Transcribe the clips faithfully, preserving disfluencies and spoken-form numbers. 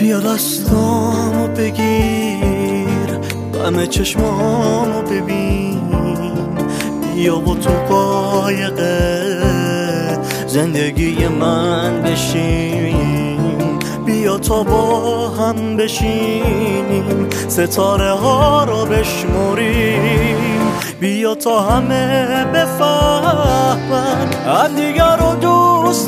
بیا دستامو بگیر، غم چشمامو ببین، بیا و تو قایق زندگی من بشین، بیا تا با هم بشینیم ستاره ها رو بشمریم، بیا تا همه بفهمن هم دیگر رو دوست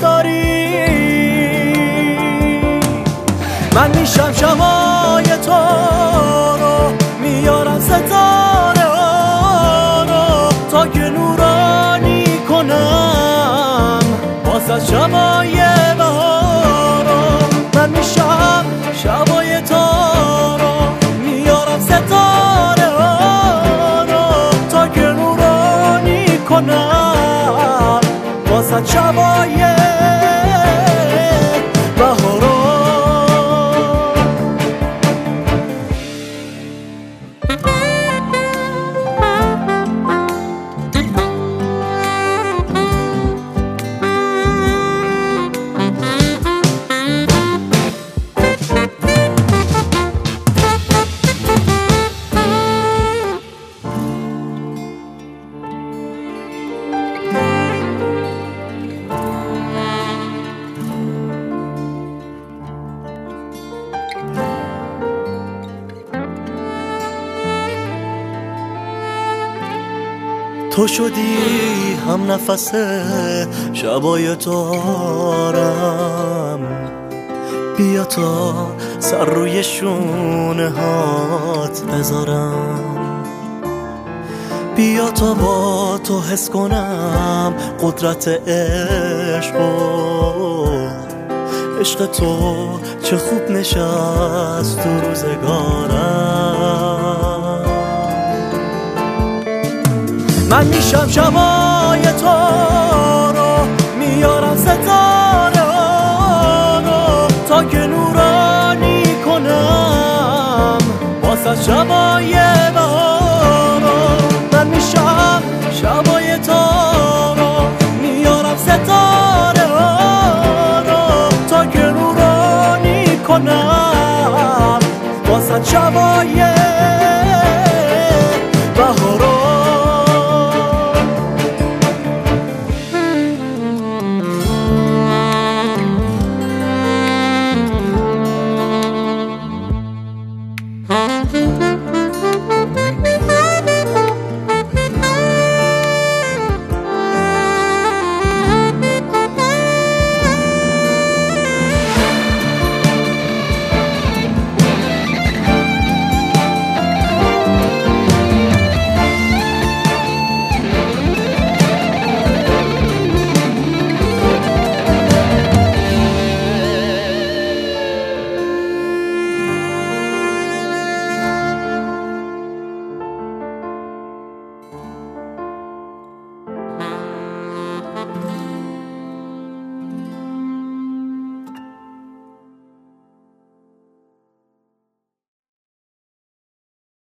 داریم. من میشم شمای تو رو، میارم ستاره ها رو تا که نورانی کنم واسه شمای بهار رو. من میشم شمای تو رو، میارم ستاره ها رو تا که نورانی کنم واسه شمای بهار رو. تو شدی هم نفس شبای تارم، بیا تا سر روی شونه هات بذارم، بیا تا با تو حس کنم قدرت عشق و عشق تو چه خوب نشست تو روزگارم. من میشم شمای تو رو، میارم ستاره ها رو تا که نورانی کنم واسه شمای بهار رو. من میشم شمای تو رو، میارم ستاره ها رو تا که نورانی کنم واسه شمای